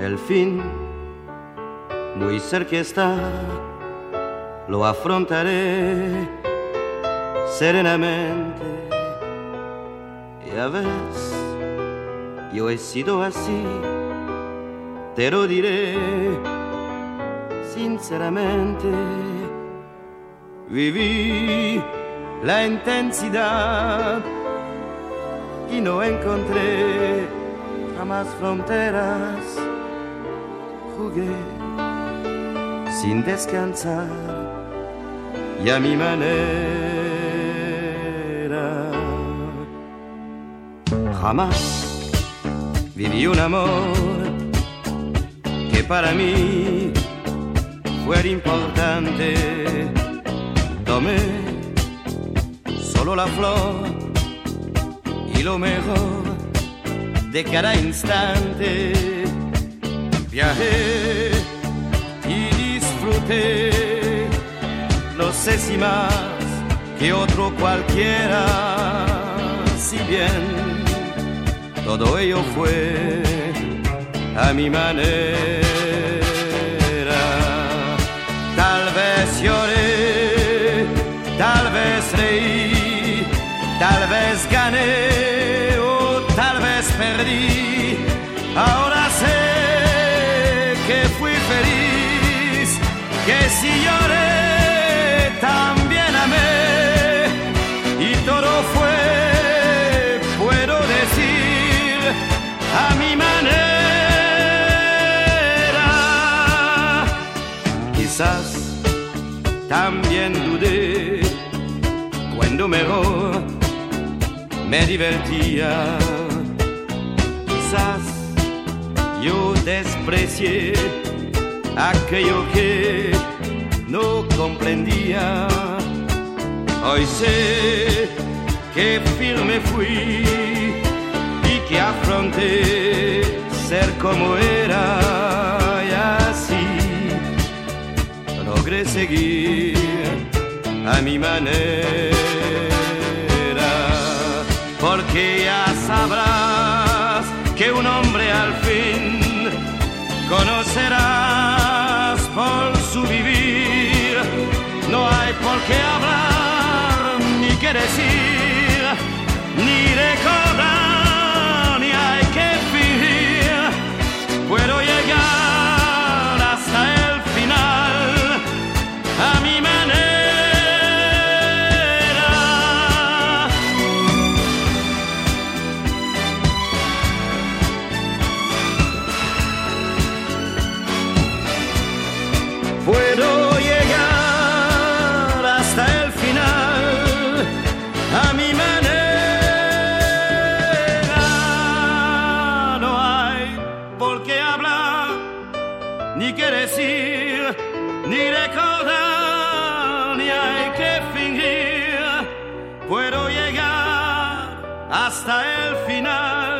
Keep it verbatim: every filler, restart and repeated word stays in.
el fin muy cerca está, lo afrontaré serenamente. Ya ves, yo he sido así, te lo diré sinceramente. Viví la intensidad y no encontré jamás fronteras. Jugué sin descansar y a mi manera. Jamás viví un amor que para mí fuera importante. Tomé solo la flor y lo mejor de cada instante. Viajé y disfruté, no sé si más que otro cualquiera, si bien todo ello fue a mi manera. Tal vez lloré, tal vez reí, tal vez gané o tal vez perdí. Ahora sé que fui feliz, que si lloré también amé, y todo fue, puedo decir, a mi manera. Quizás también dudé cuando mejor me divertía. Quizás yo desprecié aquello que no comprendía. Hoy sé que firme fui y que afronté ser como era, y así logré seguir a mi manera. Porque ya sabrás que un hombre al fin conocerás por su vivir. No hay por qué hablar, ni qué decir, ni recordar, ni hay que fingir. Puedo llegar hasta el final a mi manera. Puedo llegar hasta el final a mi manera. No hay por qué hablar, ni qué decir, ni recordar, ni hay que fingir. Puedo llegar hasta el final